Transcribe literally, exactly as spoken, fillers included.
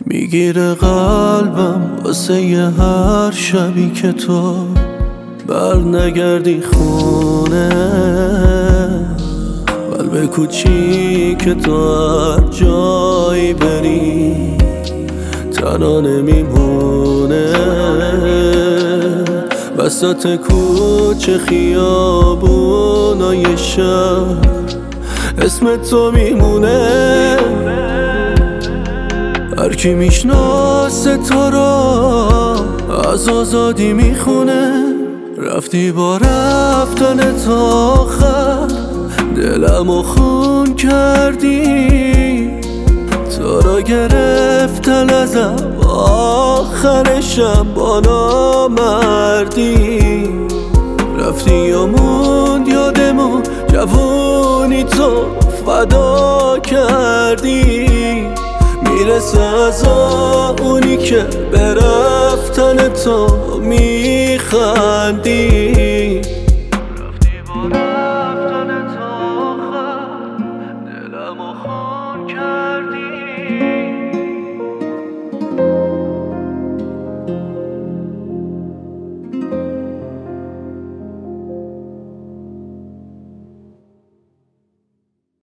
میگیره قلبم واسه یه هر شبی که تو بر نگردی خونه. قلب کوچی که تو هر جایی بری تنها نمیمونه. وسط کوچه خیابونای شهر اسم تو میمونه. هر کی میشناسه تو را از آزادی میخونه. رفتی با رفتن تا آخر دلمو خون کردی. تو را گرفتن ازم آخرشم با نامردی. رفتی و موند یادمون جوونی تو فدا کردی. میرسه از اونی که به رفتن تو میخندی.